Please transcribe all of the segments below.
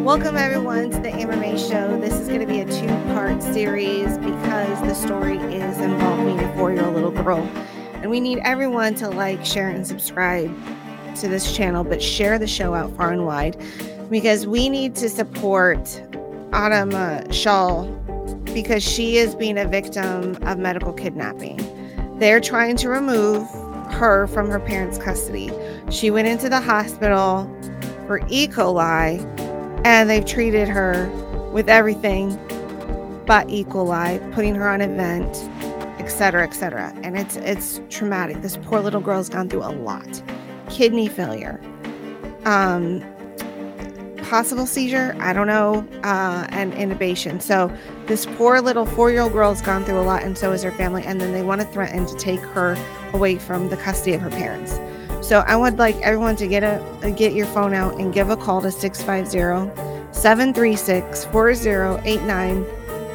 Welcome everyone to the Amber May Show. This is going to be a two-part series because the story is involving a 4-year-old little girl. And we need everyone to like, share, and subscribe to this channel, but share the show out far and wide because we need to support Autumn Shaw because she is being a victim of medical kidnapping. They're trying to remove her from her parents' custody. She went into the hospital for E. coli, and they've treated her with everything but E. coli, putting her on a vent, etc., etc. And it's traumatic. This poor little girl's gone through a lot. Kidney failure, possible seizure, I don't know, and intubation. So this poor little 4-year-old girl's gone through a lot, and so is her family. And then they want to threaten to take her away from the custody of her parents. So I would like everyone to get your phone out and give a call to 650-736-4089,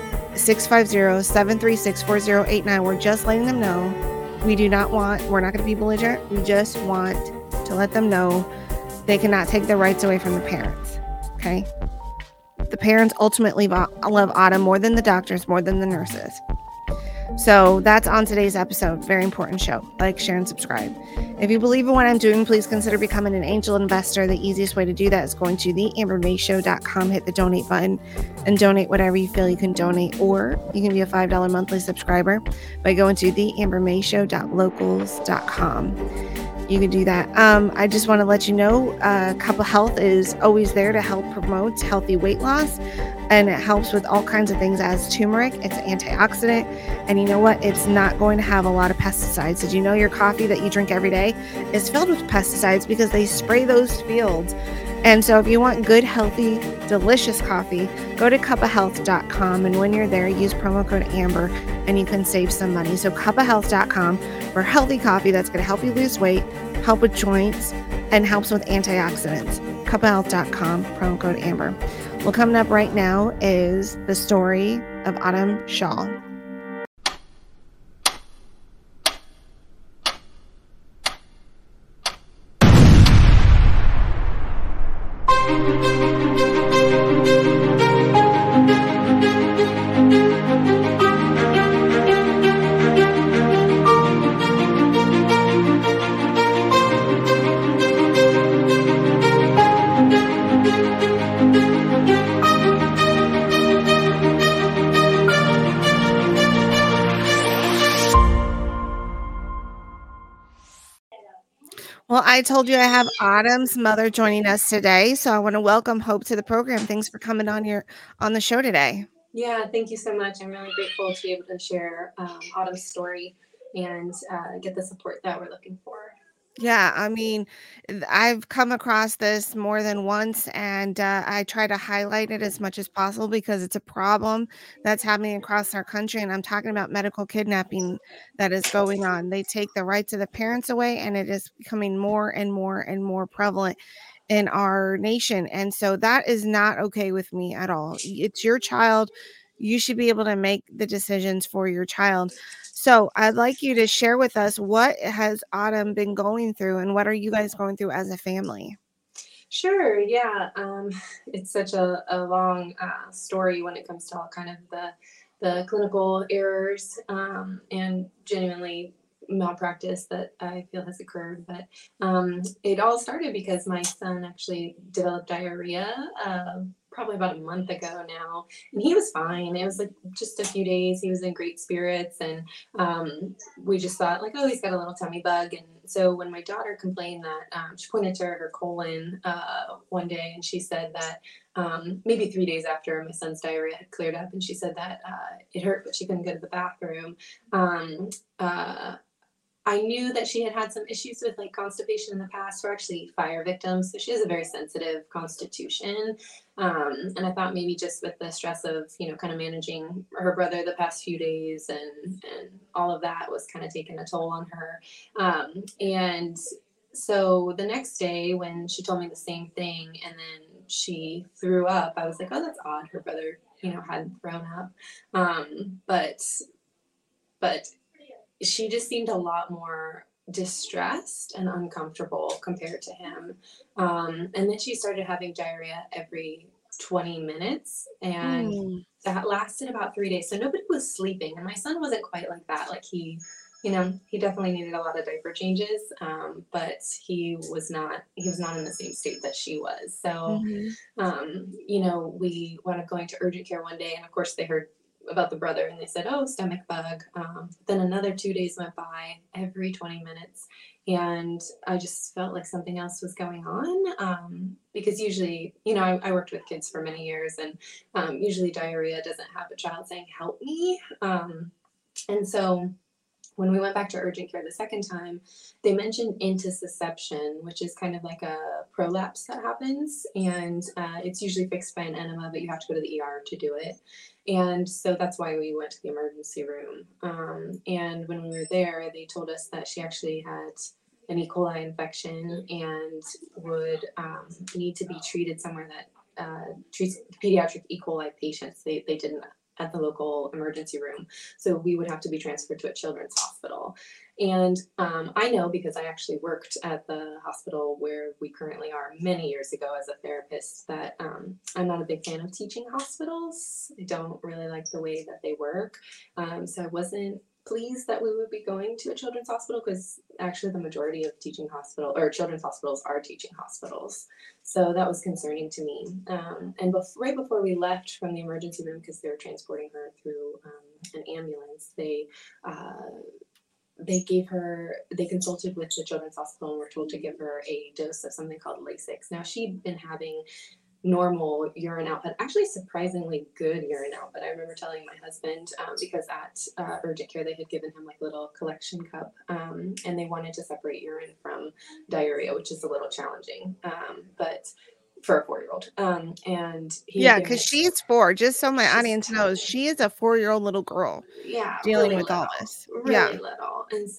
650-736-4089. We're just letting them know we're not going to be belligerent. We just want to let them know they cannot take their rights away from the parents. Okay? The parents ultimately love Autumn more than the doctors, more than the nurses. So that's on today's episode. Very important show. Like, share, and subscribe. If you believe in what I'm doing, please consider becoming an angel investor. The easiest way to do that is going to theambermayshow.com, hit the donate button, and donate whatever you feel you can donate. Or you can be a $5 monthly subscriber by going to theambermayshow.locals.com. You can do that. I just want to let you know, Cup of Health is always there to help promote healthy weight loss. And it helps with all kinds of things as turmeric. It's an antioxidant. And you know what? It's not going to have a lot of pesticides. Did you know your coffee that you drink every day is filled with pesticides because they spray those fields? And so if you want good, healthy, delicious coffee, go to cupofhealth.com. And when you're there, use promo code AMBER and you can save some money. So cupofhealth.com for healthy coffee that's going to help you lose weight, help with joints, and helps with antioxidants. Cupofhealth.com, promo code AMBER. Well, coming up right now is the story of Autumn Shaw. Well, I told you I have Autumn's mother joining us today, so I want to welcome Hope to the program. Thanks for coming on the show today. Yeah, thank you so much. I'm really grateful to be able to share Autumn's story and get the support that we're looking for. Yeah, I mean, I've come across this more than once, and I try to highlight it as much as possible because it's a problem that's happening across our country. And I'm talking about medical kidnapping that is going on. They take the rights of the parents away, and it is becoming more and more and more prevalent in our nation. And so that is not okay with me at all. It's your child. You should be able to make the decisions for your child. So I'd like you to share with us what has Autumn been going through and what are you guys going through as a family? Sure, yeah. It's such a long story when it comes to all kind of the clinical errors and genuinely malpractice that I feel has occurred. But it all started because my son actually developed diarrhea probably about a month ago now, and he was fine. It was like just a few days. He was in great spirits, and we just thought like, oh, he's got a little tummy bug. And so when my daughter complained that she pointed to her colon one day, and she said that maybe 3 days after my son's diarrhea had cleared up, and she said that it hurt, but she couldn't go to the bathroom. I knew that she had some issues with like constipation in the past. We're actually fire victims, so she has a very sensitive constitution. And I thought maybe just with the stress of, kind of managing her brother the past few days and all of that was kind of taking a toll on her. And so the next day when she told me the same thing and then she threw up, I was like, oh, that's odd. Her brother, hadn't thrown up. But she just seemed a lot more distressed and uncomfortable compared to him. And then she started having diarrhea every 20 minutes. And Mm. that lasted about 3 days. So nobody was sleeping. And my son wasn't quite like that. Like he definitely needed a lot of diaper changes. But he was not in the same state that she was. So, Mhm. we wound up going to urgent care one day. And of course they heard about the brother and they said, oh, stomach bug. Then another 2 days went by every 20 minutes. And I just felt like something else was going on, because usually, I worked with kids for many years, and usually diarrhea doesn't have a child saying, help me. And so when we went back to urgent care the second time, they mentioned intussusception, which is kind of like a prolapse that happens. And it's usually fixed by an enema, but you have to go to the ER to do it. And so that's why we went to the emergency room. And when we were there, they told us that she actually had an E. coli infection and would need to be treated somewhere that treats pediatric E. coli patients. They didn't at the local emergency room. So we would have to be transferred to a children's hospital. And I know because I actually worked at the hospital where we currently are many years ago as a therapist that I'm not a big fan of teaching hospitals. I don't really like the way that they work. So I wasn't pleased that we would be going to a children's hospital because actually the majority of teaching hospital or children's hospitals are teaching hospitals. So that was concerning to me. And right before we left from the emergency room, because they were transporting her through an ambulance, they consulted with the children's hospital and were told to give her a dose of something called Lasix. Now she'd been having normal urine output, actually surprisingly good urine output. I remember telling my husband, because at urgent care they had given him like a little collection cup, and they wanted to separate urine from diarrhea, which is a little challenging, but for a 4-year-old. And he had Yeah, given because it. she's 4, just so my She's audience knows, tiny. she is a 4-year-old little girl Yeah, dealing really with all little, this. Yeah. really little. And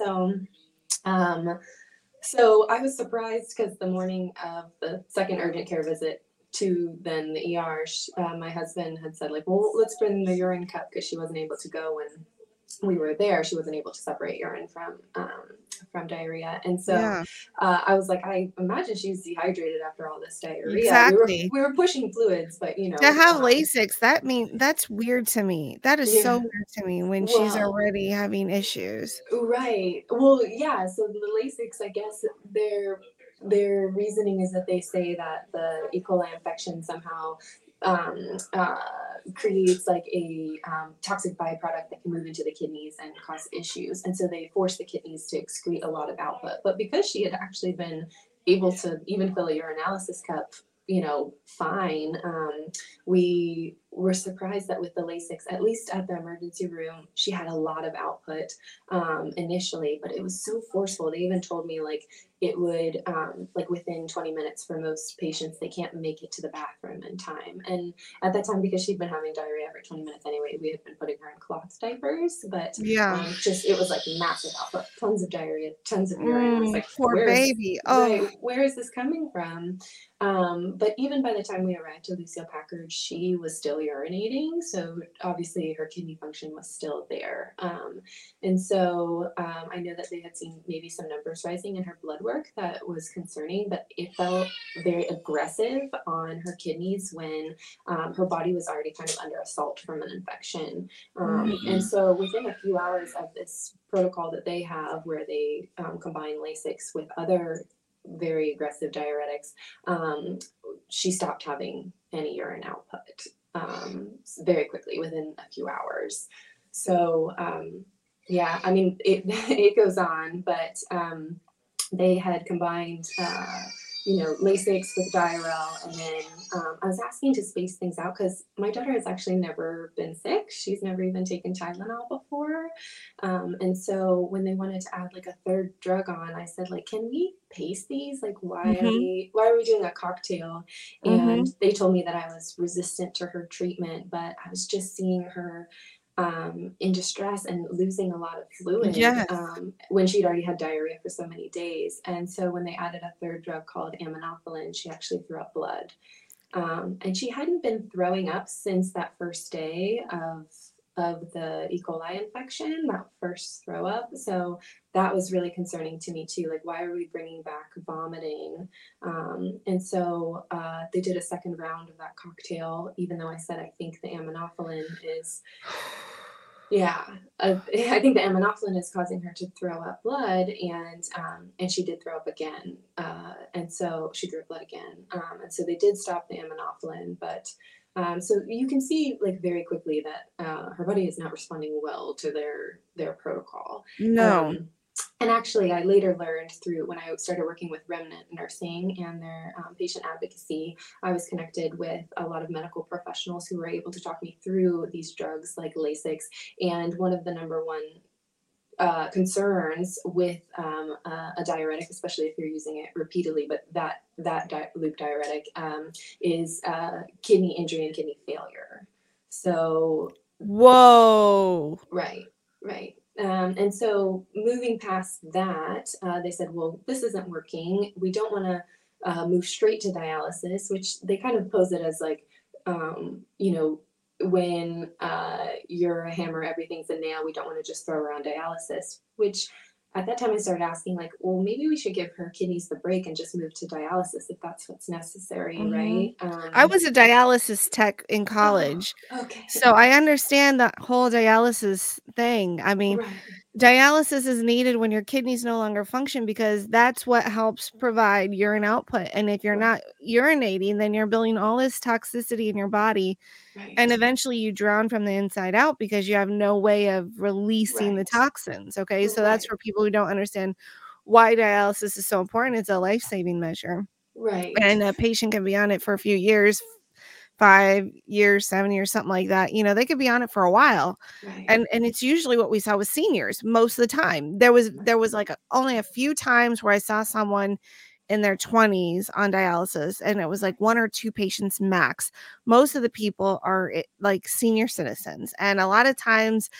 um, so I was surprised because the morning of the second urgent care visit to then the ER, my husband had said like, well, let's bring the urine cup because she wasn't able to go when we were there. She wasn't able to separate urine from diarrhea. And so Yeah. I was like, I imagine she's dehydrated after all this diarrhea. Exactly. We were pushing fluids, but To have Lasix, that's weird to me. That is so yeah. weird to me when she's Well, already having issues. right. Well, yeah. So the Lasix, I guess their reasoning is that they say that the E. coli infection somehow um, uh, creates like a toxic byproduct that can move into the kidneys and cause issues, and so they force the kidneys to excrete a lot of output. But because she had actually been able to even fill a urinalysis cup, fine. We were surprised that with the Lasix, at least at the emergency room, she had a lot of output initially, but it was so forceful. They even told me like it would like within 20 minutes for most patients, they can't make it to the bathroom in time. And at that time, because she'd been having diarrhea every 20 minutes anyway, we had been putting her in cloth diapers, but Yeah. just it was like massive output, tons of diarrhea, tons of urine. It was like, Poor baby. right, Oh, where is this coming from? But even by the time we arrived to Lucille Packard, she was still urinating. So obviously her kidney function was still there. And so I know that they had seen maybe some numbers rising in her blood work that was concerning, but it felt very aggressive on her kidneys when her body was already kind of under assault from an infection. And so within a few hours of this protocol that they have where they combine Lasix with other very aggressive diuretics, she stopped having any urine output very quickly within a few hours. So yeah, I mean it it goes on, but they had combined Lasix with Diarel, and then I was asking to space things out because my daughter has actually never been sick. She's never even taken Tylenol before, and so when they wanted to add like a third drug on, I said like, can we pace these? Like, why are we doing a cocktail? And they told me that I was resistant to her treatment, but I was just seeing her in distress and losing a lot of fluid when she'd already had diarrhea for so many days. And so when they added a third drug called aminophylline, she actually threw up blood. And she hadn't been throwing up since that first day of of the E. coli infection, that first throw up. So that was really concerning to me too. Like, why are we bringing back vomiting? And so they did a second round of that cocktail, even though I said I think the aminophylline is, I think the aminophylline is causing her to throw up blood, and she did throw up again, and so she threw up blood again, and so they did stop the aminophylline, but so you can see like very quickly that her body is not responding well to their protocol. No. And actually, I later learned through when I started working with Remnant Nursing and their patient advocacy, I was connected with a lot of medical professionals who were able to talk me through these drugs like Lasix. And one of the number one concerns with a diuretic, especially if you're using it repeatedly, but that loop diuretic is kidney injury and kidney failure. So, whoa, right. And so moving past that, they said, well, this isn't working. We don't want to move straight to dialysis, which they kind of pose it as like, when you're a hammer, everything's a nail. We don't want to just throw around dialysis, which at that time I started asking like, well, maybe we should give her kidneys the break and just move to dialysis if that's what's necessary, right? I was a dialysis tech in college. Okay. So I understand that whole dialysis thing. I mean, Right. Dialysis is needed when your kidneys no longer function because that's what helps provide urine output. And if you're not urinating, then you're building all this toxicity in your body. Right. And eventually you drown from the inside out because you have no way of releasing the toxins. Okay. So that's for people who don't understand why dialysis is so important. It's a life-saving measure. Right. And a patient can be on it for a few years, 5 years, 7 years, something like that. You know, they could be on it for a while. Right. And it's usually what we saw with seniors most of the time. There was like only a few times where I saw someone in their 20s on dialysis, and it was like 1 or 2 patients max. Most of the people are like senior citizens, and a lot of times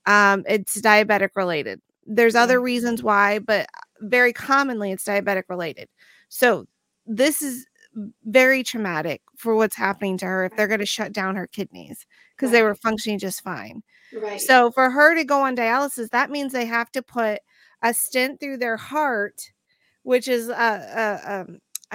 it's diabetic related. There's other reasons why, but very commonly it's diabetic related. So this is very traumatic for what's happening to her if they're going to shut down her kidneys because they were functioning just fine. Right. So for her to go on dialysis, that means they have to put a stent through their heart, which is a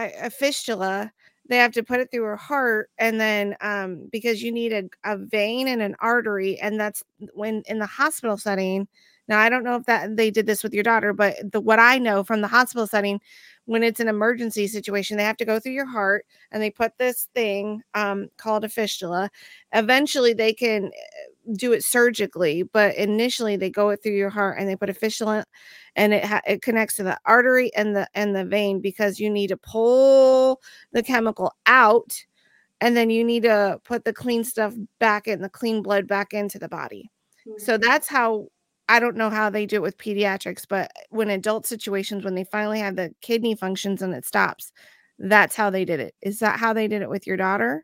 fistula. They have to put it through her heart, and then because you need a vein and an artery, and that's when in the hospital setting. Now, I don't know if that they did this with your daughter, but what I know from the hospital setting, when it's an emergency situation, they have to go through your heart and they put this thing called a fistula. Eventually, they can do it surgically, but initially they go it through your heart and they put a fistula, and it connects to the artery and the vein because you need to pull the chemical out, and then you need to put the clean stuff back in, the clean blood back into the body. So that's how. I don't know how they do it with pediatrics, but when adult situations, when they finally have the kidney functions and it stops, that's how they did it. Is that how they did it with your daughter?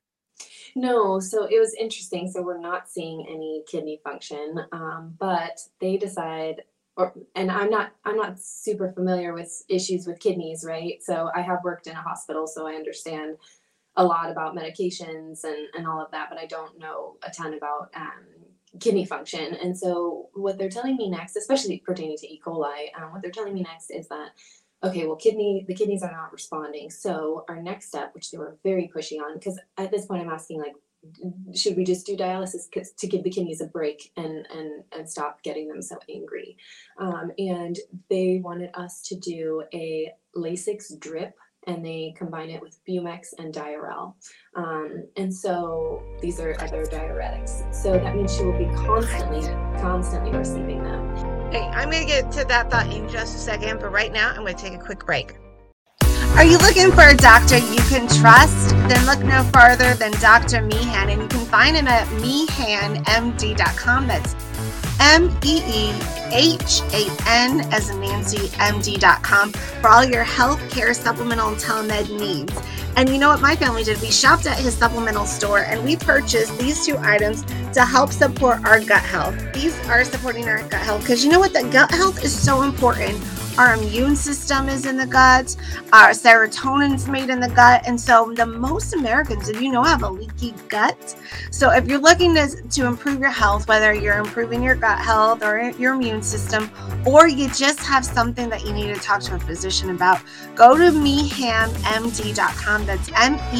No, so it was interesting. So we're not seeing any kidney function, but they decide, and I'm not super familiar with issues with kidneys, right? So I have worked in a hospital, so I understand a lot about medications and all of that, but I don't know a ton about kidney function. And so what they're telling me next, especially pertaining to E. coli, what they're telling me next is that, okay, well, the kidneys are not responding. So our next step, which they were very pushy on, because at this point I'm asking, like, should we just do dialysis to give the kidneys a break and stop getting them so angry? And they wanted us to do a Lasix drip, and they combine it with Bumex and Diarel. And so these are other diuretics. So that means she will be constantly receiving them. Hey, I'm going to get to that thought in just a second, but right now I'm going to take a quick break. Are you looking for a doctor you can trust? Then look no farther than Dr. Meehan, and you can find him at meehanmd.com. That's MEEHAN as in Nancy, MD.com for all your healthcare, supplemental, and telemed needs. And you know what my family did? We shopped at his supplemental store and we purchased these 2 items to help support our gut health. These are supporting our gut health because you know what? The gut health is so important Our immune system is in the gut. Our serotonin's made in the gut. And so the most Americans, did you know, have a leaky gut? So if you're looking to improve your health, whether you're improving your gut health or your immune system, or you just have something that you need to talk to a physician about, go to meehanmd.com. That's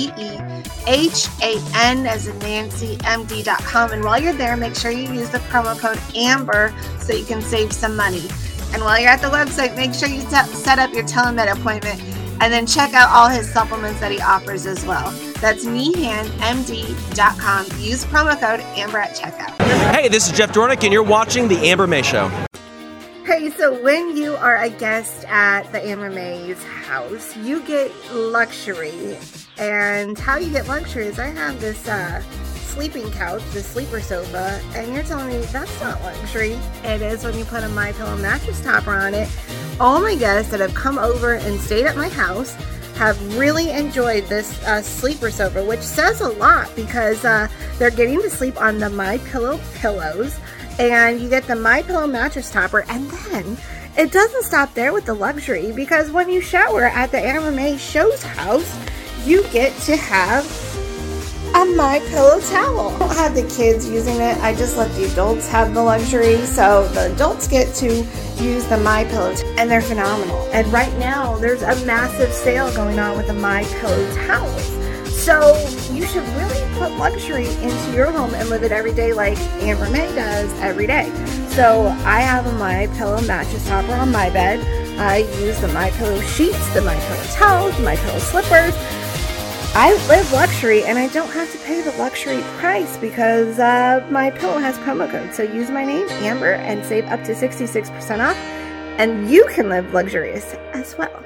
MEEHAN as in Nancy, MD.com. And while you're there, make sure you use the promo code AMBER so you can save some money. And while you're at the website, make sure you set up your telemed appointment and then check out all his supplements that he offers as well. That's meehanmd.com. Use promo code AMBER at checkout. Hey, this is Jeff Dornick, and you're watching The Amber May Show. Hey, so when you are a guest at the Amber May's house, you get luxury. And how you get luxury is I have this sleeping couch, the sleeper sofa, and you're telling me that's not luxury. It is when you put a MyPillow mattress topper on it. All my guests that have come over and stayed at my house have really enjoyed this sleeper sofa, which says a lot because they're getting to sleep on the MyPillow pillows, and you get the MyPillow mattress topper. And then it doesn't stop there with the luxury, because when you shower at the Amber May Show's house, you get to have a MyPillow towel. I don't have the kids using it. I just let the adults have the luxury. So the adults get to use the MyPillow, and they're phenomenal. And right now, there's a massive sale going on with the MyPillow towels. So you should really put luxury into your home and live it every day like Amber May does every day. So I have a MyPillow mattress topper on my bed. I use the MyPillow sheets, the MyPillow towels, the MyPillow slippers. I live luxury, and I don't have to pay the luxury price because MyPillow has promo code. So use my name, Amber, and save up to 66% off, and you can live luxurious as well.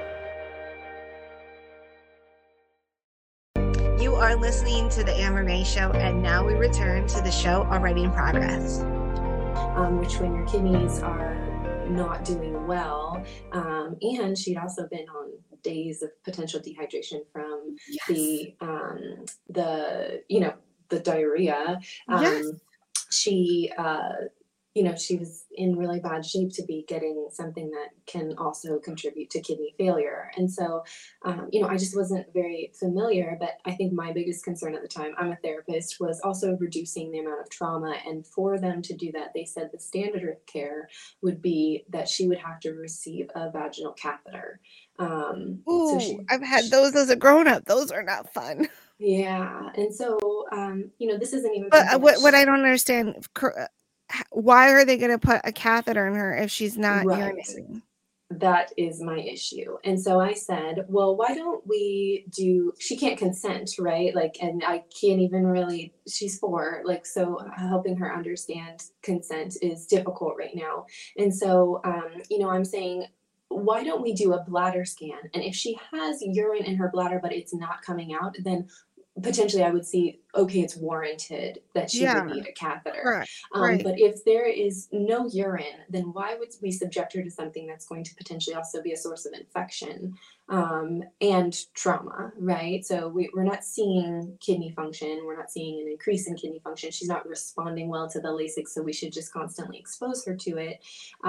You are listening to the Amber May Show, and now we return to the show already in progress. Which when your kidneys are not doing well, and she'd also been on days of potential dehydration from the diarrhea. She she was in really bad shape to be getting something that can also contribute to kidney failure. And so, I just wasn't very familiar, but I think my biggest concern at the time, I'm a therapist, was also reducing the amount of trauma. And for them to do that, they said the standard of care would be that she would have to receive a vaginal catheter. I've had those as a grown-up. Those are not fun. Yeah. And so, this isn't even. But what I don't understand, why are they going to put a catheter in her if she's not urinating? That is my issue. And so I said, well, why don't we she can't consent, right? And I can't even really, she's 4, so helping her understand consent is difficult right now. And so, I'm saying, why don't we do a bladder scan? And if she has urine in her bladder, but it's not coming out, then potentially I would see, okay, it's warranted that she would need a catheter. Right. But if there is no urine, then why would we subject her to something that's going to potentially also be a source of infection and trauma, right? So we're not seeing kidney function. We're not seeing an increase in kidney function. She's not responding well to the Lasix, so we should just constantly expose her to it.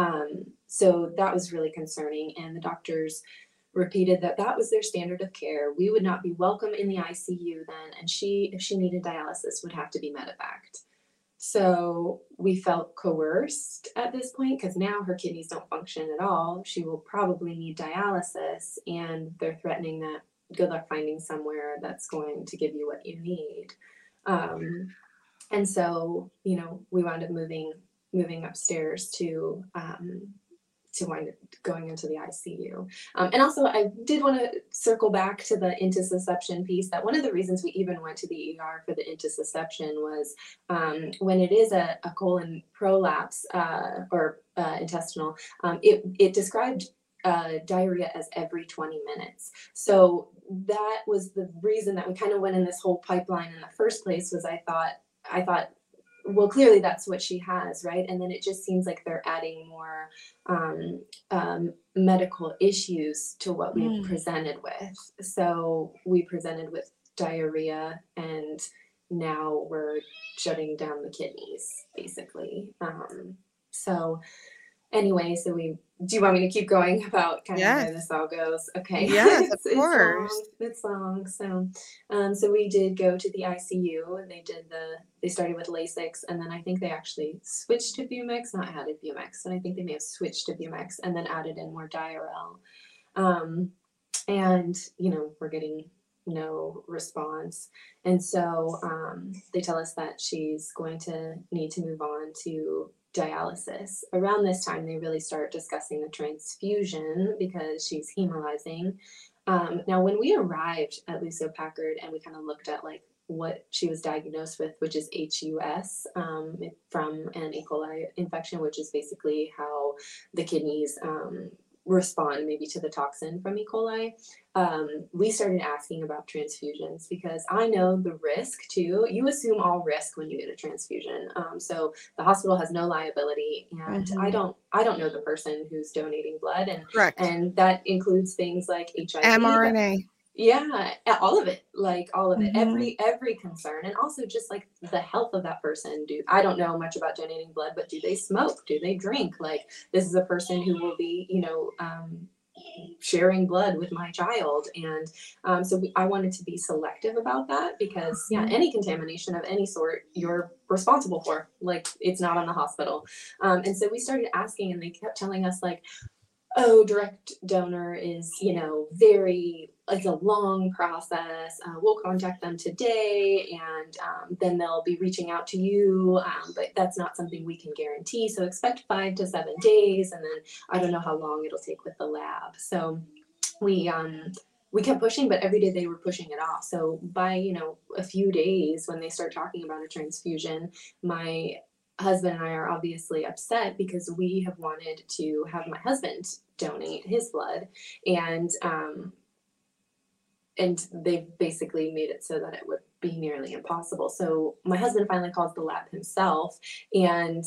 So that was really concerning. And the doctors repeated that was their standard of care. We would not be welcome in the ICU then, and if she needed dialysis, would have to be medevaced. So we felt coerced at this point because now her kidneys don't function at all. She will probably need dialysis, and they're threatening that good luck finding somewhere that's going to give you what you need. And so, we wound up moving upstairs to wind up going into the ICU. And also, I did want to circle back to the intussusception piece, that one of the reasons we even went to the ER for the intussusception was when it is a colon prolapse or intestinal, it described diarrhea as every 20 minutes. So that was the reason that we kind of went in this whole pipeline in the first place, was I thought, well, clearly that's what she has, right? And then it just seems like they're adding more medical issues to what we presented with. So we presented with diarrhea, and now we're shutting down the kidneys, basically. So anyway, so do you want me to keep going about kind of Yes. where this all goes? Okay. Yes, of It's course. long. It's long. So we did go to the ICU, and they started with Lasix, and then I think they actually switched to Bumex, not added Bumex, and I think they may have switched to Bumex and then added in more Diarel. And we're getting no response, and so they tell us that she's going to need to move on to dialysis. Around this time, they really start discussing the transfusion because she's hemolyzing. Now, when we arrived at Lucile Packard and we kind of looked at like what she was diagnosed with, which is HUS, from an E. coli infection, which is basically how the kidneys respond maybe to the toxin from E. coli. We started asking about transfusions because I know the risk too. You assume all risk when you get a transfusion. So the hospital has no liability, and I don't know the person who's donating blood, Correct. and that includes things like HIV. mRNA. Yeah, all of it, like all of it, Mhm. every concern, and also just like the health of that person. I don't know much about donating blood, but do they smoke? Do they drink? Like, this is a person who will be, sharing blood with my child, and so I wanted to be selective about that because any contamination of any sort you're responsible for. Like, it's not on the hospital, and so we started asking, and they kept telling us like, oh, direct donor is, it's a long process. We'll contact them today, and then they'll be reaching out to you. But that's not something we can guarantee. So expect 5 to 7 days, and then I don't know how long it'll take with the lab. So we kept pushing, but every day they were pushing it off. So by a few days, when they start talking about a transfusion, my husband and I are obviously upset because we have wanted to have my husband donate his blood, and they've basically made it so that it would be nearly impossible. So my husband finally calls the lab himself, and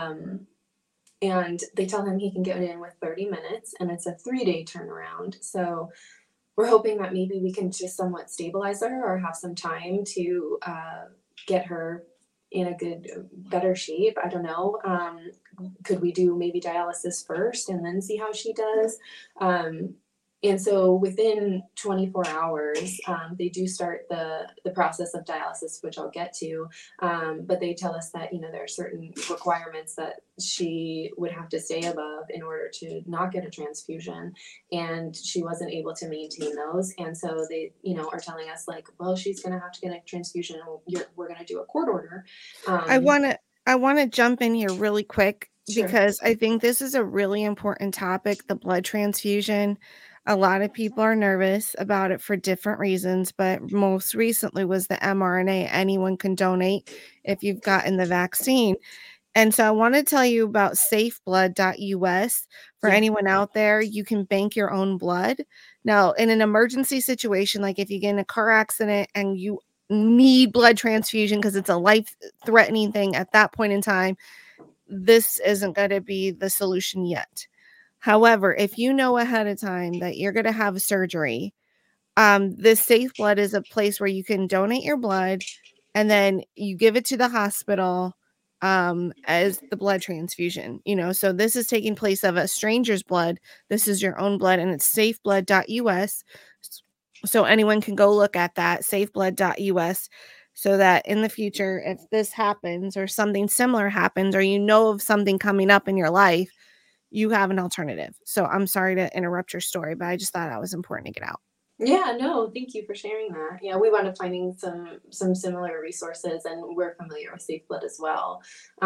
they tell him he can get it in with 30 minutes, and it's a 3-day turnaround. So we're hoping that maybe we can just somewhat stabilize her or have some time to get her in a better shape. I don't know. Could we do maybe dialysis first and then see how she does? And so within 24 hours, they do start the process of dialysis, which I'll get to. But they tell us that, there are certain requirements that she would have to stay above in order to not get a transfusion. And she wasn't able to maintain those. And so they, are telling us like, well, she's going to have to get a transfusion. We're going to do a court order. I want to jump in here really quick Sure. because I think this is a really important topic, the blood transfusion. A lot of people are nervous about it for different reasons, but most recently was the mRNA. Anyone can donate if you've gotten the vaccine. And so I want to tell you about safeblood.us. For anyone out there, you can bank your own blood. Now, in an emergency situation, like if you get in a car accident and you need blood transfusion because it's a life-threatening thing at that point in time, this isn't going to be the solution yet. However, if you know ahead of time that you're going to have surgery, this Safe Blood is a place where you can donate your blood and then you give it to the hospital as the blood transfusion. So this is taking place of a stranger's blood. This is your own blood, and it's safeblood.us. So anyone can go look at that, safeblood.us, so that in the future, if this happens or something similar happens, or of something coming up in your life, you have an alternative. So I'm sorry to interrupt your story, but I just thought that was important to get out. Yeah, no, thank you for sharing that. Yeah, we wound up finding some similar resources, and we're familiar with Safe Blood as well.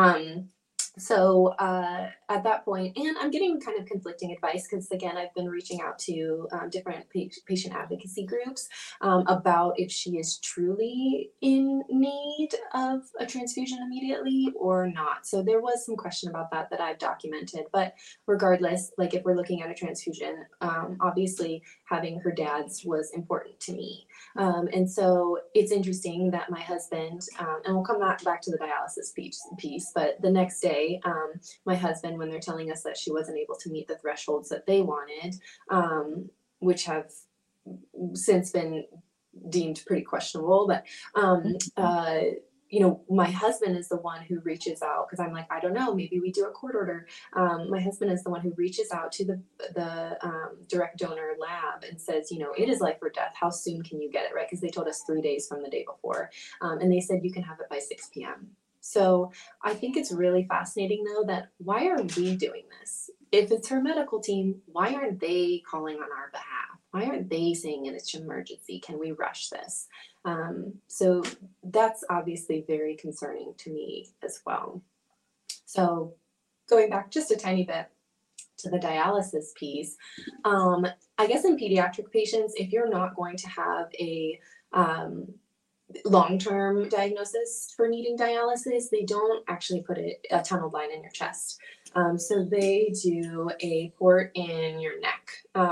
So at that point, and I'm getting kind of conflicting advice because, again, I've been reaching out to different patient advocacy groups about if she is truly in need of a transfusion immediately or not. So there was some question about that I've documented. But regardless, like if we're looking at a transfusion, obviously having her dad's was important to me. And so it's interesting that my husband, and we'll come back to the dialysis piece, but the next day, my husband, when they're telling us that she wasn't able to meet the thresholds that they wanted, which have since been deemed pretty questionable, but my husband is the one who reaches out because I'm like, I don't know, maybe we do a court order. My husband is the one who reaches out to the direct donor lab and says, it is life or death. How soon can you get it, right? Because they told us 3 days from the day before, and they said you can have it by 6 p.m. So I think it's really fascinating, though, that why are we doing this? If it's her medical team, why aren't they calling on our behalf? Why aren't they saying it's an emergency? Can we rush this? So that's obviously very concerning to me as well. So going back just a tiny bit to the dialysis piece, I guess in pediatric patients, if you're not going to have a long-term diagnosis for needing dialysis, they don't actually put a tunnel line in your chest. So they do a port in your neck.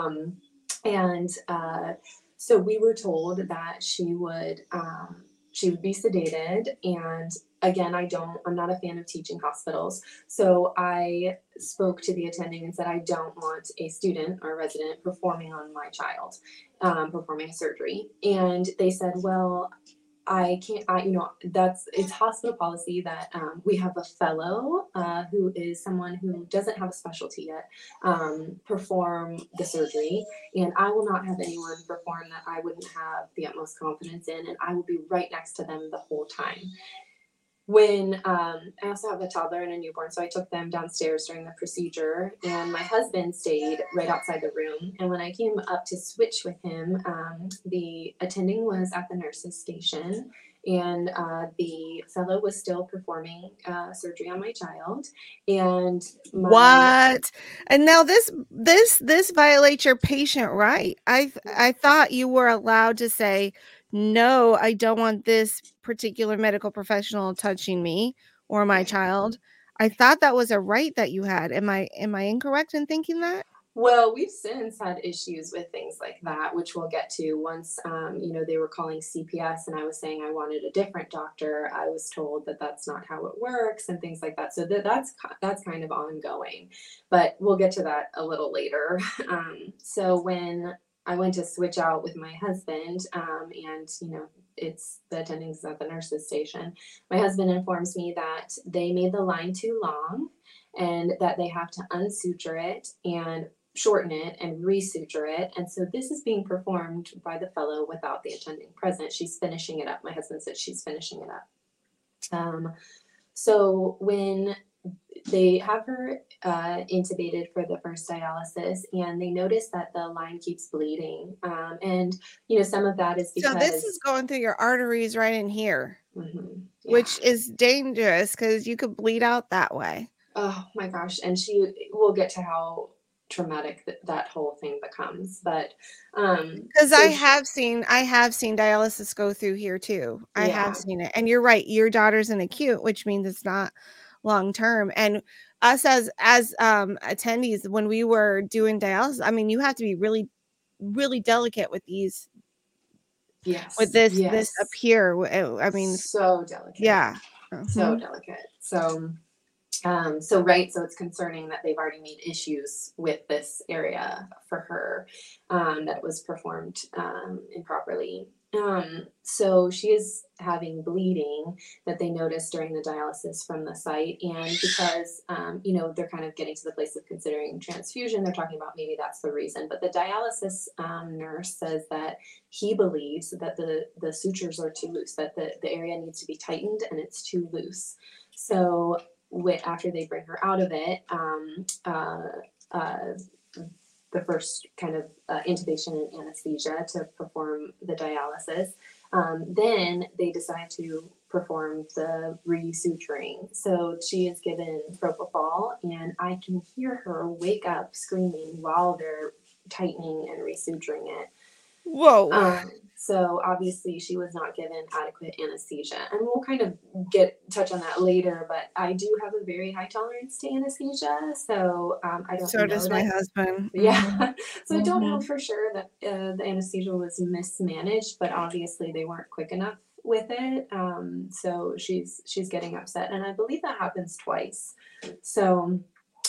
So we were told that she would be sedated. And again, I'm not a fan of teaching hospitals. So I spoke to the attending and said, I don't want a student or a resident performing on my child, performing surgery. And they said, well, I can't, it's hospital policy that we have a fellow who is someone who doesn't have a specialty yet perform the surgery. And I will not have anyone perform that I wouldn't have the utmost confidence in. And I will be right next to them the whole time. When I also have a toddler and a newborn, so I took them downstairs during the procedure, and my husband stayed right outside the room. And when I came up to switch with him, the attending was at the nurse's station, and the fellow was still performing surgery on my child. And what? And now this violates your patient right. I thought you were allowed to say, no, I don't want this particular medical professional touching me or my child. I thought that was a right that you had. Am I incorrect in thinking that? Well, we've since had issues with things like that, which we'll get to. Once, they were calling CPS and I was saying I wanted a different doctor, I was told that that's not how it works and things like that. So that's kind of ongoing, but we'll get to that a little later. So when I went to switch out with my husband, and it's the attendings at the nurse's station, my husband informs me that they made the line too long and that they have to unsuture it and shorten it and resuture it. And so this is being performed by the fellow without the attending present. She's finishing it up. My husband said she's finishing it up. So when they have her intubated for the first dialysis, and they notice that the line keeps bleeding. And some of that is because so this is going through your arteries right in here, yeah. which is dangerous because you could bleed out that way. Oh my gosh. And we'll get to how traumatic that whole thing becomes, but because I have seen dialysis go through here too. I have seen it, and you're right, your daughter's an acute, which means it's not long term. And us as attendees, when we were doing dialysis, I mean, you have to be really, really delicate with these. Yes. With this up here, I mean, so delicate. Yeah. So delicate. So right, so it's concerning that they've already made issues with this area for her, that was performed improperly. So she is having bleeding that they noticed during the dialysis from the site, and because they're kind of getting to the place of considering transfusion, they're talking about maybe that's the reason. But the dialysis nurse says that he believes that the sutures are too loose, that the area needs to be tightened and it's too loose. So after they bring her out of it, the first kind of intubation and anesthesia to perform the dialysis, then they decide to perform the resuturing. So she is given propofol, and I can hear her wake up screaming while they're tightening and resuturing it. Whoa. So obviously she was not given adequate anesthesia, and we'll kind of touch on that later, but I do have a very high tolerance to anesthesia. So I don't so does my husband. Yeah. So I don't know for sure that the anesthesia was mismanaged, but obviously they weren't quick enough with it. So she's getting upset, and I believe that happens twice. So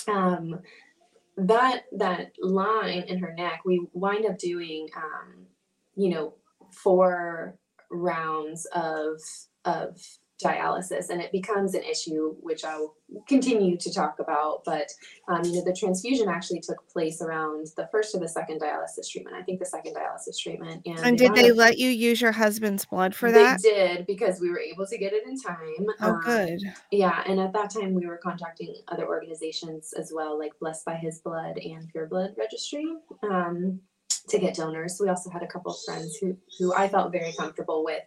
that line in her neck, we wind up doing 4 rounds of dialysis, and it becomes an issue, which I will continue to talk about. But the transfusion actually took place around the first or the second dialysis treatment. I think the second dialysis treatment. And did they let you use your husband's blood for They that? did, because we were able to get it in time. Oh, good. Yeah, and at that time we were contacting other organizations as well, like Blessed by His Blood and Pure Blood Registry, to get donors. We also had a couple of friends who I felt very comfortable with,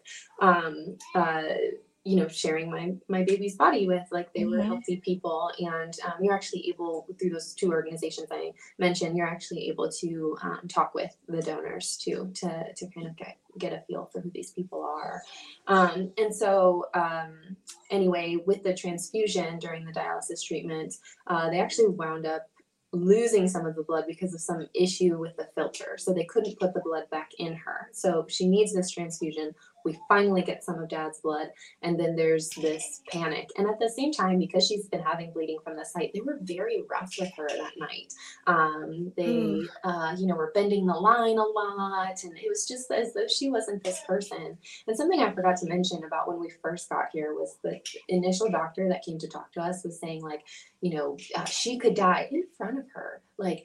sharing my baby's body with. Like, they were healthy people, and you're actually able, through those two organizations I mentioned, you're actually able to talk with the donors too, to kind of get a feel for who these people are. And so anyway, with the transfusion during the dialysis treatment, they actually wound up losing some of the blood because of some issue with the filter. So they couldn't put the blood back in her. So she needs this transfusion. We finally get some of Dad's blood, and then there's this panic. And at the same time, because she's been having bleeding from the site, they were very rough with her that night. They were bending the line a lot, and it was just as though she wasn't this person. And something I forgot to mention about when we first got here was the initial doctor that came to talk to us was saying, like, she could die in front of her. Like,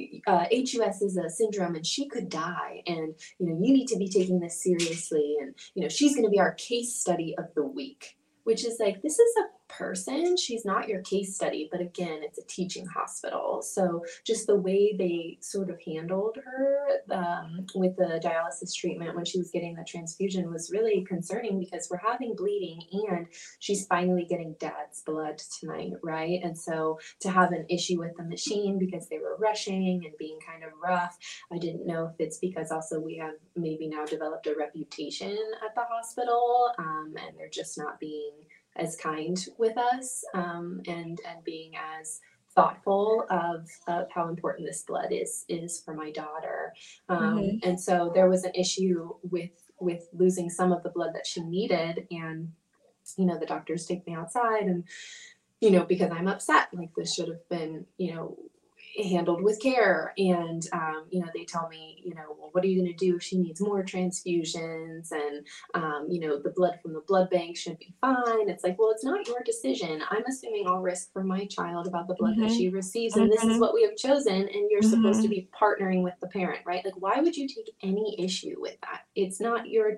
HUS is a syndrome and she could die. And, you need to be taking this seriously. And, she's going to be our case study of the week, which is like, this is a person. She's not your case study. But again, it's a teaching hospital. So just the way they sort of handled her with the dialysis treatment when she was getting the transfusion was really concerning, because we're having bleeding and she's finally getting Dad's blood tonight, right? And so to have an issue with the machine because they were rushing and being kind of rough, I didn't know if it's because also we have maybe now developed a reputation at the hospital, and they're just not being as kind with us, and being as thoughtful of how important this blood is for my daughter. And so there was an issue with losing some of the blood that she needed. And, the doctors take me outside, and, because I'm upset, like, this should have been, handled with care. And, they tell me, well, what are you going to do if she needs more transfusions? And, the blood from the blood bank should be fine. It's like, well, it's not your decision. I'm assuming all risk for my child about the blood that she receives. And this is what we have chosen. And you're supposed to be partnering with the parent, right? Like, why would you take any issue with that? It's not your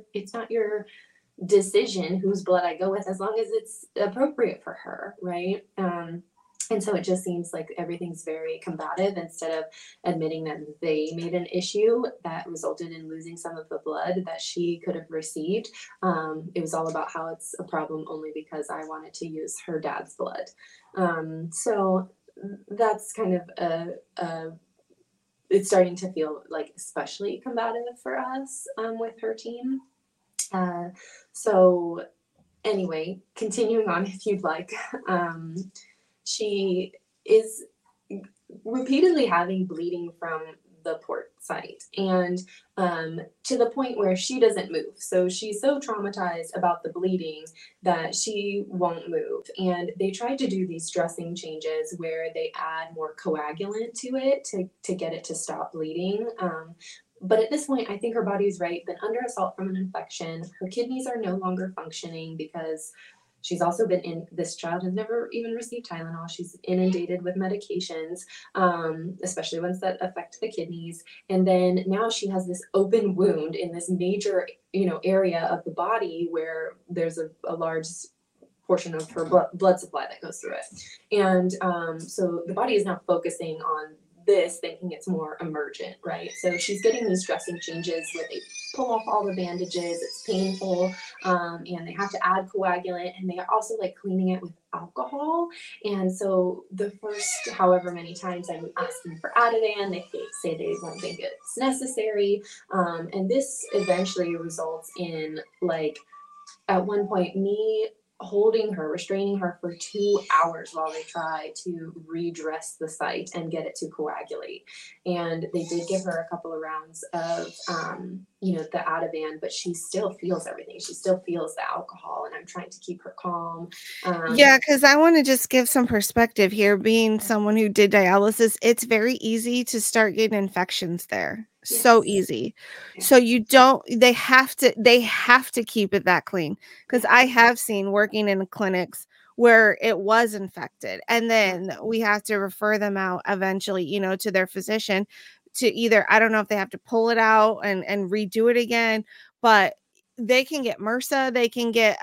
decision whose blood I go with, as long as it's appropriate for her, right? And so it just seems like everything's very combative, instead of admitting that they made an issue that resulted in losing some of the blood that she could have received. It was all about how it's a problem only because I wanted to use her dad's blood. So that's kind of it's starting to feel like especially combative for us with her team. So anyway, continuing on, if you'd like, she is repeatedly having bleeding from the port site, and to the point where she doesn't move. So she's so traumatized about the bleeding that she won't move. And they tried to do these dressing changes where they add more coagulant to it to get it to stop bleeding. But at this point, I think her body's right, been under assault from an infection. Her kidneys are no longer functioning because she's also this child has never even received Tylenol. She's inundated with medications, especially ones that affect the kidneys. And then now she has this open wound in this major, area of the body where there's a large portion of her blood supply that goes through it. And so the body is now focusing on this, thinking it's more emergent, right? So she's getting these dressing changes where they pull off all the bandages. It's painful, and they have to add coagulant, and they are also like cleaning it with alcohol. And so the first however many times I'm asking for Ativan, they say they won't think it's necessary, and this eventually results in, like, at one point me holding her, restraining her for 2 hours while they try to redress the site and get it to coagulate. And they did give her a couple of rounds of, the Ativan, but she still feels everything. She still feels the alcohol, and I'm trying to keep her calm. Yeah, because I want to just give some perspective here. Being someone who did dialysis, it's very easy to start getting infections there. So Yes. easy. Yeah. So they have to keep it that clean, because I have seen working in clinics where it was infected, and then we have to refer them out eventually, to their physician to either, I don't know if they have to pull it out and redo it again, but they can get MRSA, they can get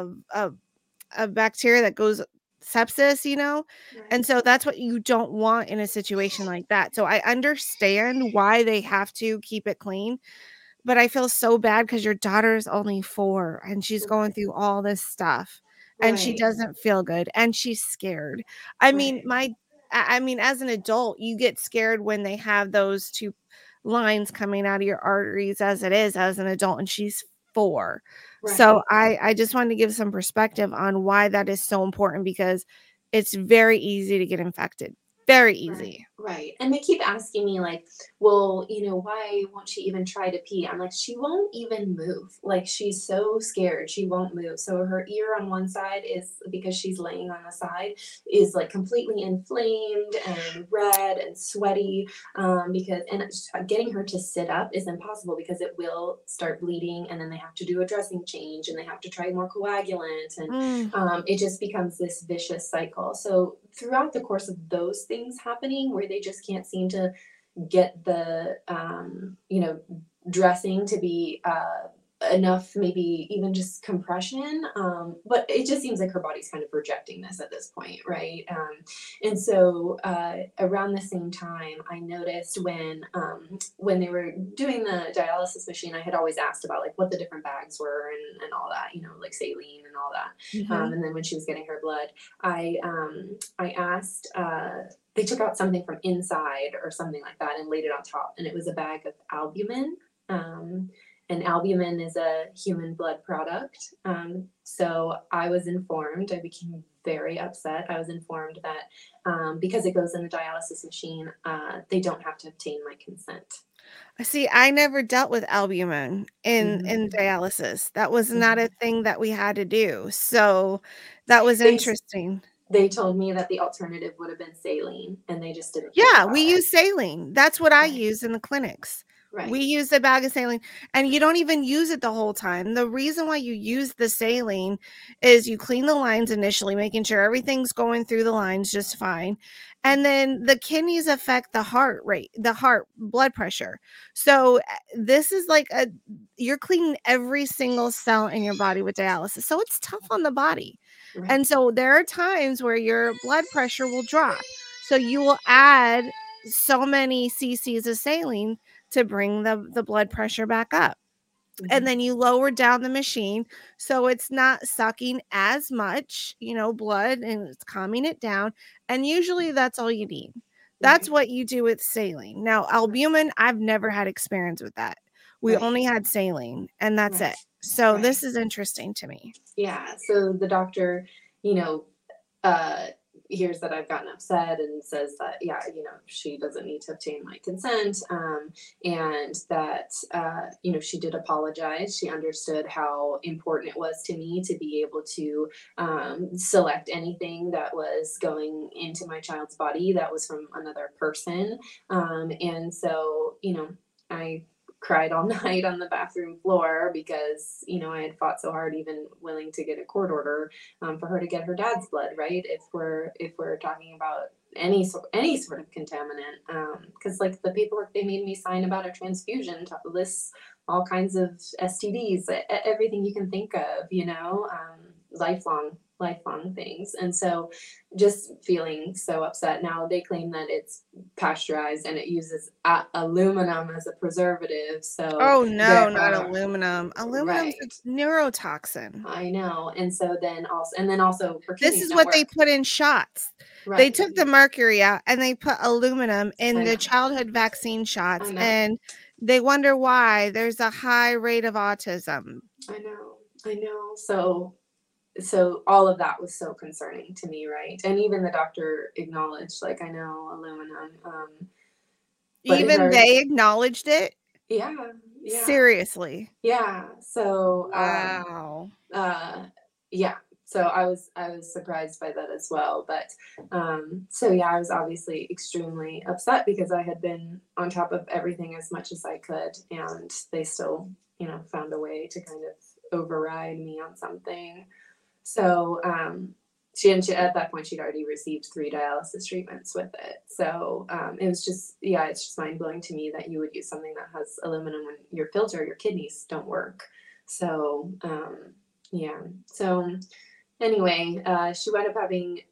a bacteria that goes sepsis, and Right. so that's what you don't want in a situation like that. So I understand why they have to keep it clean, but I feel so bad because your daughter is only 4 and she's going Right. through all this stuff and she Right. doesn't feel good and she's scared. I mean, Right. as an adult, you get scared when they have those 2 lines coming out of your arteries as it is as an adult, and she's 4. So Right. I just wanted to give some perspective on why that is so important, because it's very easy to get infected. Very Right, easy. right. And they keep asking me, like, well, why won't she even try to pee? I'm like, she won't even move. Like, she's so scared, she won't move. So her ear on one side is, because she's laying on the side, is like completely inflamed and red and sweaty. Because, and getting her to sit up is impossible because it will start bleeding, and then they have to do a dressing change and they have to try more coagulant. And Mm. it just becomes this vicious cycle. So throughout the course of those things happening, where they just can't seem to get the dressing to be enough, maybe even just compression, but it just seems like her body's kind of rejecting this at this point, right? And so around the same time, I noticed when they were doing the dialysis machine, I had always asked about like what the different bags were and all that, like saline and all that. Mhm. And then when she was getting her blood, I asked. They took out something from inside or something like that and laid it on top, and it was a bag of albumin. And albumin is a human blood product. So I was informed, I became very upset. I was informed that because it goes in the dialysis machine, they don't have to obtain my consent. See, I never dealt with albumin in Mhm. dialysis. That was not a Mhm. thing that we had to do. So that was They interesting. they told me that the alternative would have been saline, and they just didn't think Yeah, we about it. use saline. That's what I Right, use in the clinics. We right, use a bag of saline, and you don't even use it the whole time. The reason why you use the saline is you clean the lines initially, making sure everything's going through the lines just fine. And then the kidneys affect the heart rate, the heart blood pressure. So this is like you're cleaning every single cell in your body with dialysis. So it's tough on the body. right, And so there are times where your blood pressure will drop. So you will add so many cc's of saline to bring the blood pressure back up. And mhm, then you lower down the machine so it's not sucking as much, blood, and it's calming it down. And usually that's all you need. That's right, what you do with saline. Now, albumin, I've never had experience with that. We right, only had saline, and that's right, it. So right. this is interesting to me. Yeah. So the doctor, you know, uh, hears that I've gotten upset and says that, yeah, she doesn't need to obtain my consent, and that, she did apologize. She understood how important it was to me to be able to select anything that was going into my child's body that was from another person. And so, I cried all night on the bathroom floor because I had fought so hard, even willing to get a court order for her to get her dad's blood, right? If we're talking about any sort of contaminant, because like the paperwork they made me sign about a transfusion lists all kinds of STDs, everything you can think of, lifelong things. And so just feeling so upset. Now they claim that it's pasteurized and it uses aluminum as a preservative, so Oh, no, there not aluminum. Aluminum's right. a neurotoxin. I know. And so then also for This kidneys is don't what they work. put in shots. They Right. took the mercury out and they put aluminum in I the know. childhood vaccine I shots, know. and they wonder why there's a high rate of autism. I know. I know. So all of that was so concerning to me, right? And even the doctor acknowledged, like, I know aluminum, but in Even our they acknowledged it? yeah, yeah, Seriously. yeah. So Wow. uh, yeah. So I was surprised by that as well. But so yeah, I was obviously extremely upset because I had been on top of everything as much as I could, and they still, found a way to kind of override me on something. So she at that point she'd already received 3 dialysis treatments with it. So it was just, yeah, it's just mind blowing to me that you would use something that has aluminum when your kidneys don't work. So yeah. So anyway, she wound up having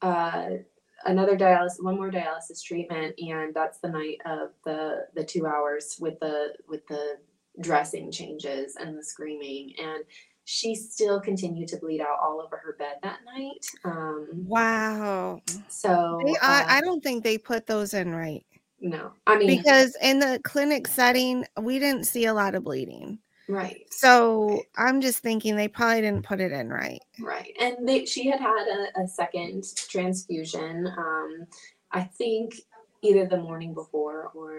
one more dialysis treatment, and that's the night of the 2 hours with the dressing changes and the screaming, and she still continued to bleed out all over her bed that night. Wow. So I don't think they put those in right. no, I mean, Because in the clinic setting, we didn't see a lot of bleeding. right. So I'm just thinking they probably didn't put it in right. Right. And she had a second transfusion, I think either the morning before or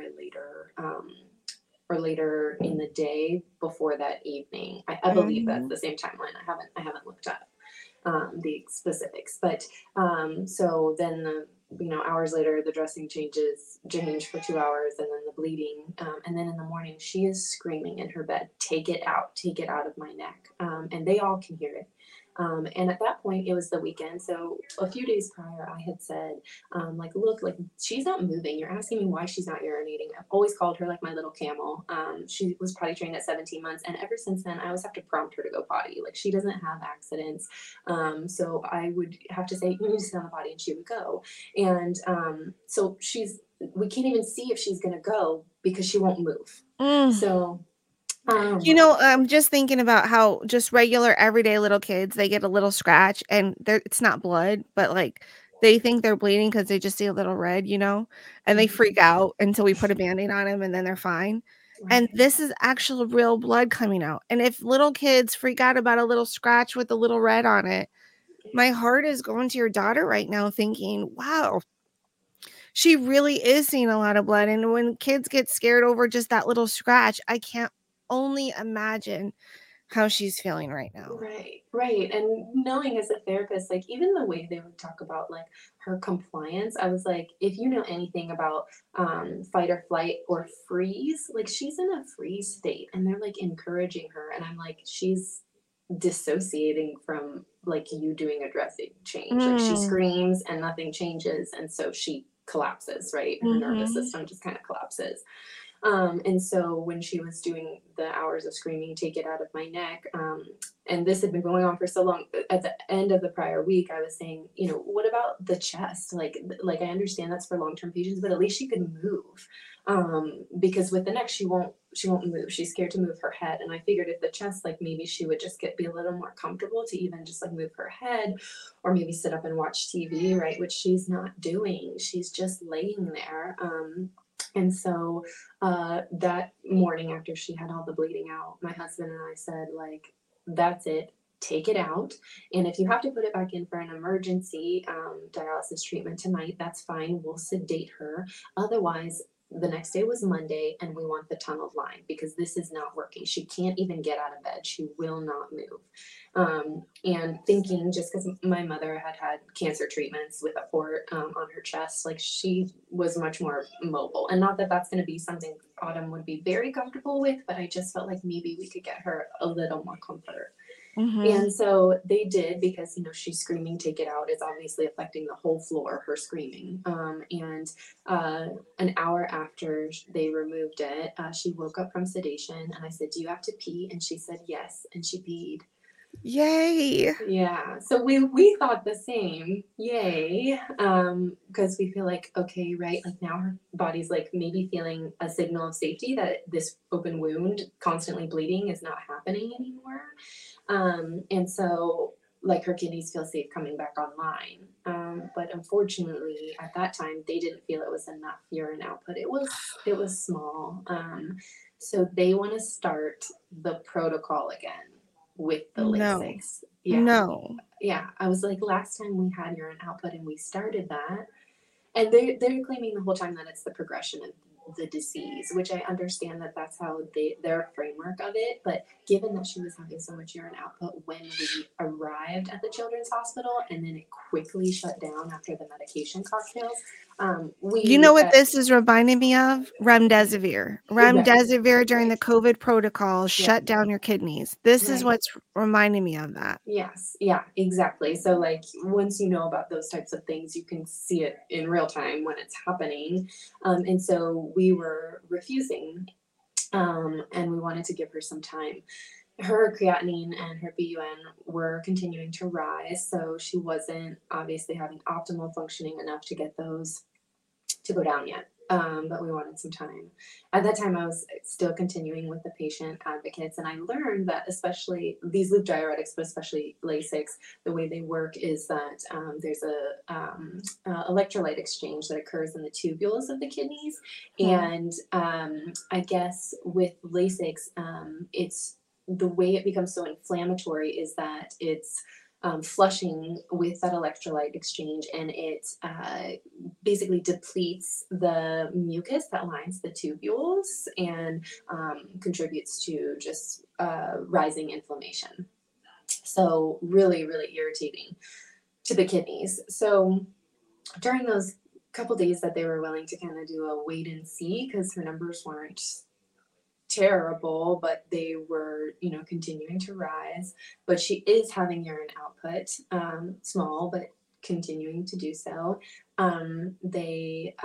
later in the day before that evening. I believe that's the same timeline. I haven't looked up the specifics, but so then hours later the dressing change for 2 hours, and then the bleeding, and then in the morning she is screaming in her bed, take it out of my neck, and they all can hear it. And at that point, it was the weekend. So a few days prior, I had said, look, she's not moving. You're asking me why she's not urinating. I've always called her like my little camel. She was potty trained at 17 months. And ever since then, I always have to prompt her to go potty. Like, she doesn't have accidents. So I would have to say, you need to sit on the potty, and she would go. And so we can't even see if she's going to go because she won't move. So I'm just thinking about how just regular everyday little kids, they get a little scratch and it's not blood, but like they think they're bleeding because they just see a little red, and they freak out until we put a Band-Aid on them, and then they're fine. Right. And this is actual real blood coming out. And if little kids freak out about a little scratch with a little red on it, my heart is going to your daughter right now thinking, wow, she really is seeing a lot of blood. And when kids get scared over just that little scratch, I can't only imagine how she's feeling right now. Right. And knowing as a therapist, like even the way they would talk about like her compliance, I was like, if you know anything about fight or flight or freeze, like she's in a freeze state, and they're like encouraging her, and I'm like, she's dissociating from like you doing a dressing change. Like she screams and nothing changes, and so she collapses, right? Her nervous system just kind of collapses. And so when she was doing the hours of screaming, take it out of my neck, and this had been going on for so long, at the end of the prior week, I was saying, what about the chest? Like I understand that's for long-term patients, but at least she could move. Because with the neck, she won't move. She's scared to move her head. And I figured if the chest, like maybe she would just be a little more comfortable to even just like move her head, or maybe sit up and watch TV, right? Which she's not doing. She's just laying there. And so that morning after she had all the bleeding out, my husband and I said, like, that's it. Take it out. And if you have to put it back in for an emergency dialysis treatment tonight, that's fine. We'll sedate her. Otherwise, the next day was Monday, and we want the tunneled line because this is not working. She can't even get out of bed. She will not move. And thinking, just because my mother had cancer treatments with a port on her chest, like she was much more mobile. And not that that's going to be something Autumn would be very comfortable with, but I just felt like maybe we could get her a little more comfort. And so they did, because she's screaming, take it out. It's obviously affecting the whole floor, her screaming. And an hour after they removed it, she woke up from sedation, and I said, do you have to pee? And she said yes, and she peed. Yay. Yeah. So we thought the same. Yay. Because we feel like, okay, right, like now her body's like maybe feeling a signal of safety that this open wound constantly bleeding is not happening anymore. And so like her kidneys feel safe coming back online. But unfortunately at that time they didn't feel it was enough urine output. It was small. So they want to start the protocol again with the Lasix. Yeah. No. Yeah. I was like, last time we had urine output and we started that, and they're claiming the whole time that it's the progression of the disease, which I understand that that's how their framework of it. But given that she was having so much urine output when we arrived at the children's hospital, and then it quickly shut down after the medication cocktails, You know what this is reminding me of? Remdesivir. Remdesivir during the COVID protocol shut down your kidneys. This is what's reminding me of that. Yes. Yeah, exactly. So like once you know about those types of things, you can see it in real time when it's happening. And so we were refusing, and we wanted to give her some time. Her creatinine and her BUN were continuing to rise, so she wasn't obviously having optimal functioning enough to get those to go down yet. But we wanted some time. At that time, I was still continuing with the patient advocates, and I learned that especially these loop diuretics, but especially Lasix, the way they work is that there's a electrolyte exchange that occurs in the tubules of the kidneys, and I guess with Lasix, it's the way it becomes so inflammatory is that it's flushing with that electrolyte exchange, and it basically depletes the mucus that lines the tubules and contributes to just rising inflammation. So really, really irritating to the kidneys. So during those couple days that they were willing to kind of do a wait and see, because her numbers weren't terrible, but they were, continuing to rise. But she is having urine output, small, but continuing to do so. They,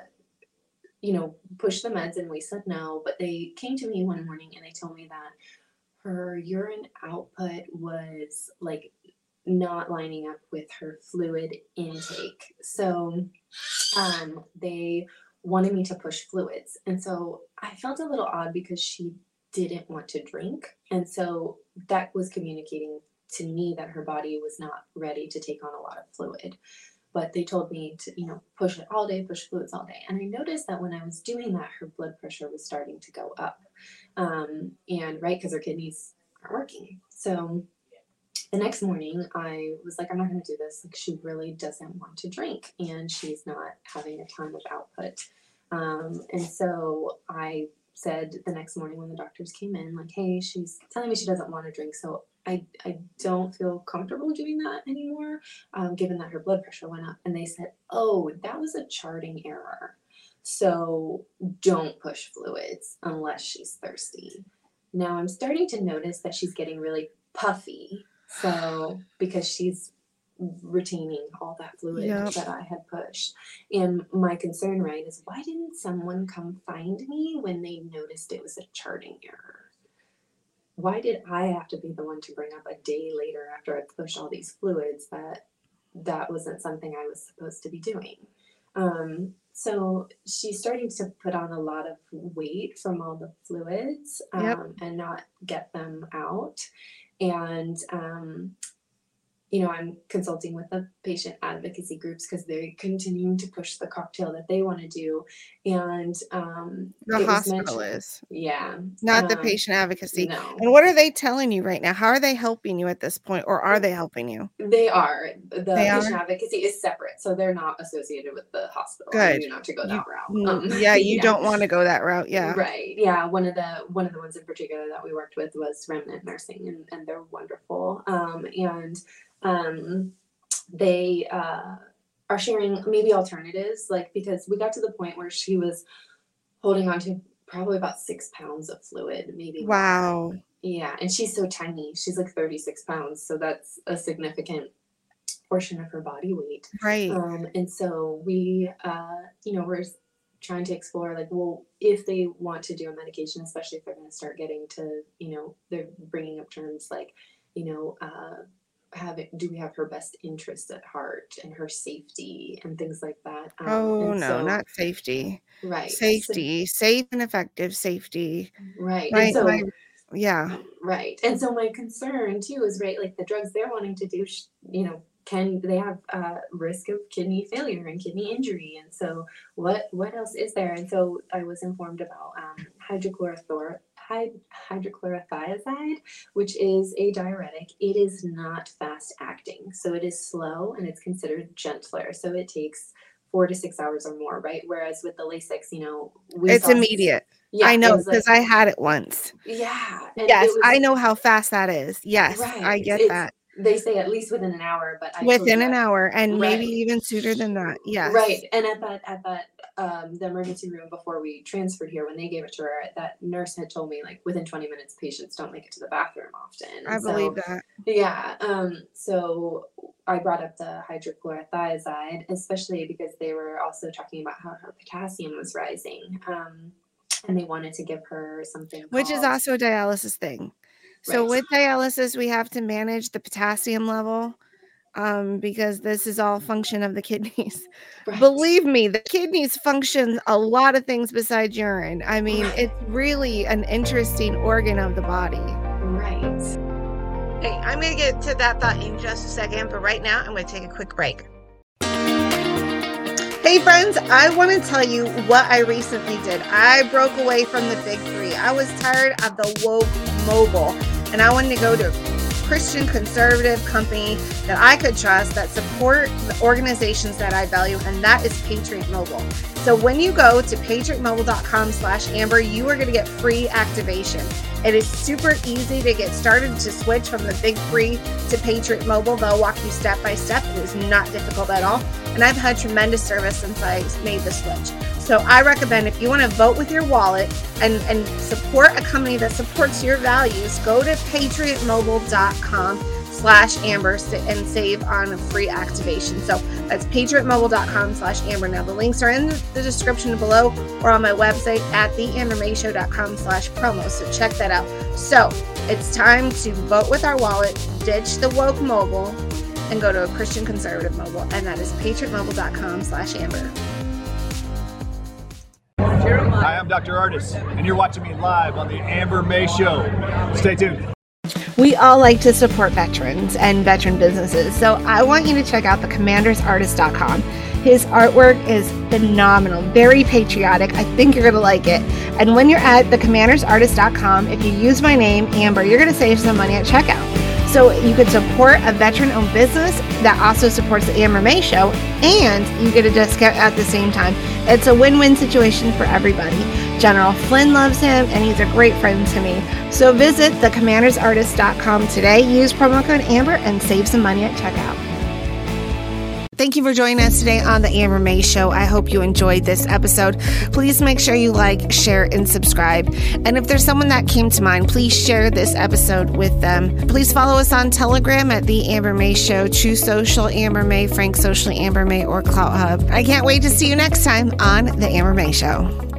pushed the meds, and we said no. But they came to me one morning and they told me that her urine output was like not lining up with her fluid intake. So they wanted me to push fluids. And so I felt a little odd because she didn't want to drink. And so that was communicating to me that her body was not ready to take on a lot of fluid. But they told me to, push it all day, push fluids all day. And I noticed that when I was doing that, her blood pressure was starting to go up. Because her kidneys aren't working. So the next morning, I was like, I'm not going to do this. Like, she really doesn't want to drink, and she's not having a ton of output. And so I said the next morning when the doctors came in, like, hey, she's telling me she doesn't want to drink. So I don't feel comfortable doing that anymore, given that her blood pressure went up. And they said, oh, that was a charting error. So don't push fluids unless she's thirsty. Now I'm starting to notice that she's getting really puffy. So because she's retaining all that fluid that I had pushed. And my concern, right, is why didn't someone come find me when they noticed it was a charting error? Why did I have to be the one to bring up a day later after I pushed all these fluids that wasn't something I was supposed to be doing? So she's starting to put on a lot of weight from all the fluids and not get them out. And I'm consulting with the patient advocacy groups because they're continuing to push the cocktail that they want to do. And the hospital is. Yeah. Not the patient advocacy. No. And what are they telling you right now? How are they helping you at this point, or are they helping you? They are. The patient advocacy is separate, so they're not associated with the hospital. Good. You not to go that route. You don't want to go that route. Yeah. Right. Yeah. One of the ones in particular that we worked with was Remnant Nursing, and they're wonderful. They are sharing maybe alternatives, like, because we got to the point where she was holding on to probably about 6 pounds of fluid, maybe. Wow. More. Yeah. And she's so tiny. She's like 36 pounds. So that's a significant portion of her body weight. Right. And so we, we're trying to explore, like, well, if they want to do a medication, especially if they're going to start getting to, they're bringing up terms like, do we have her best interest at heart and her safety and things like that? Not safety. Right. Safety, safe and effective safety. Right. Right. Right. And so my concern too is, right, like the drugs they're wanting to do, can they have risk of kidney failure and kidney injury? And so what else is there? And so I was informed about hydrochlorothiazide, which is a diuretic. It is not fast acting. So it is slow and it's considered gentler. So it takes 4 to 6 hours or more, right? Whereas with the Lasix, it's immediate. Yeah, I know because I had it once. Yeah. Yes, I know how fast that is. Yes, right. I get that. They say at least within an hour, but within an hour, and maybe even sooner than that. Yes. Right. And at that the emergency room before we transferred here, when they gave it to her, that nurse had told me like within 20 minutes, patients don't make it to the bathroom often. I believe that. Yeah. So I brought up the hydrochlorothiazide, especially because they were also talking about how her potassium was rising. And they wanted to give her something, which is also a dialysis thing. So with dialysis, we have to manage the potassium level because this is all function of the kidneys. Right. Believe me, the kidneys function a lot of things besides urine. I mean, it's really an interesting organ of the body. Right. Hey, I'm going to get to that thought in just a second, but right now I'm going to take a quick break. Hey friends, I want to tell you what I recently did. I broke away from the big three. I was tired of the woke mobile, and I wanted to go to a Christian conservative company that I could trust, that support the organizations that I value, and that is Patriot Mobile. So when you go to patriotmobile.com/Amber, you are going to get free activation. It is super easy to get started to switch from the big three to Patriot Mobile. They'll walk you step by step. It is not difficult at all. And I've had tremendous service since I made the switch. So I recommend, if you want to vote with your wallet and support a company that supports your values, go to patriotmobile.com/Amber and save on a free activation. So that's patriotmobile.com/Amber. Now the links are in the description below or on my website at theambermayshow.com/promo. So check that out. So it's time to vote with our wallet, ditch the woke mobile, and go to a Christian conservative mobile. And that is patriotmobile.com/Amber. Hi, I'm Dr. Artis, and you're watching me live on the Amber May Show. Stay tuned. We all like to support veterans and veteran businesses, so I want you to check out thecommandersartist.com. His artwork is phenomenal, very patriotic. I think you're going to like it. And when you're at thecommandersartist.com, if you use my name, Amber, you're going to save some money at checkout. So you could support a veteran-owned business that also supports the Amber May Show, and you get a discount at the same time. It's a win-win situation for everybody. General Flynn loves him, and he's a great friend to me. So visit thecommandersartist.com today. Use promo code Amber and save some money at checkout. Thank you for joining us today on the Amber May Show. I hope you enjoyed this episode. Please make sure you like, share, and subscribe. And if there's someone that came to mind, please share this episode with them. Please follow us on Telegram at The Amber May Show, True Social Amber May, Frank Socially Amber May, or Clout Hub. I can't wait to see you next time on the Amber May Show.